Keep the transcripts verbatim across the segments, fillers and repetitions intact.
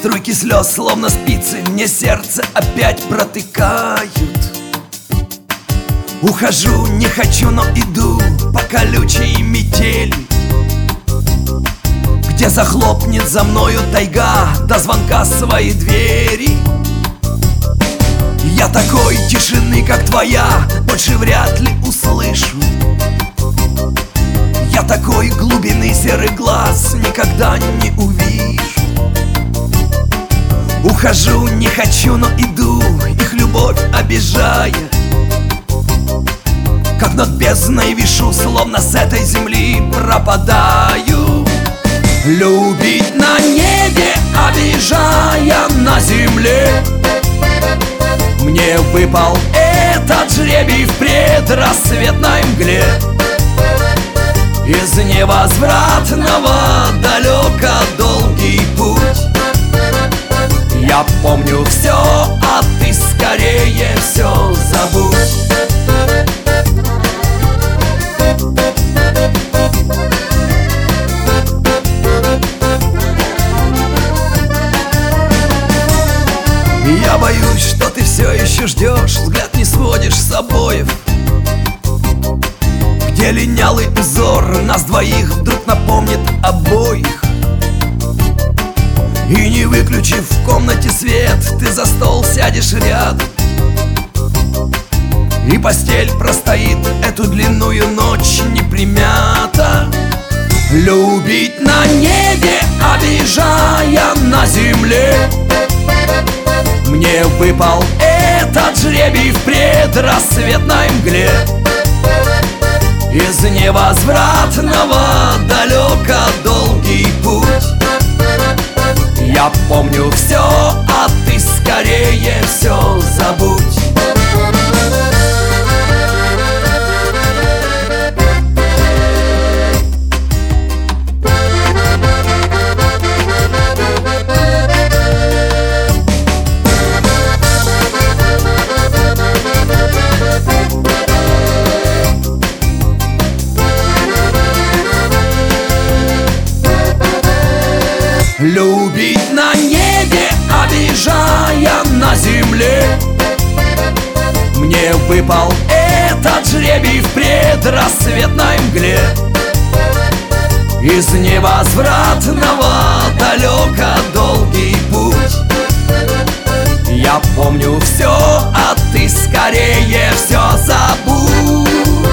Струйки слез, словно спицы, мне сердце опять протыкают. Ухожу, не хочу, но иду по колючей метели, где захлопнет за мною тайга до звонка своей двери. Я такой тишины, как твоя, больше вряд ли услышу. Я такой глубины серых глаз никогда не увижу. Ухожу, не хочу, но иду, их любовь обижая. Как над бездной вишу, словно с этой земли пропадаю. Любить на небе, обижая на земле, мне выпал этот жребий в предрассветной мгле. Из невозвратного далеко долгий путь. Я помню все, а ты скорее все забудь. Я боюсь, что ты все еще ждешь, взгляд не сводишь с обоев, где линялый узор нас двоих вдруг напомнит обоих. И не выключив в комнате свет, ты за стол сядешь рядом, и постель простоит эту длинную ночь не примята. Любить на небе, обижая на земле, мне выпал этот жребий в предрассветной мгле. Из невозвратного далеко долгий путь. Я помню все, а ты скорее все забудь. Любить на небе, обижая на земле, мне выпал этот жребий в предрассветной мгле. Из невозвратного далеко долгий путь. Я помню все, а ты скорее все забудь.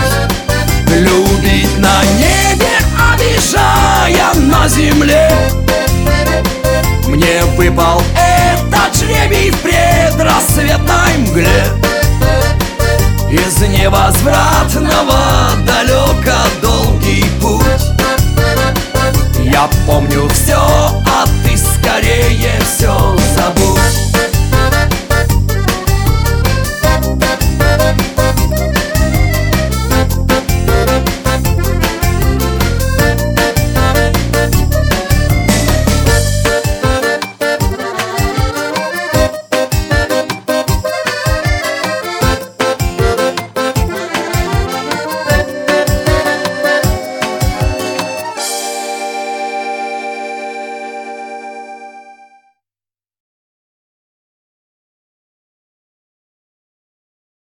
Любить на небе, обижая на земле, мне выпал этот жребий в предрассветной мгле. Из невозвратного далеко долгий путь. Я помню все,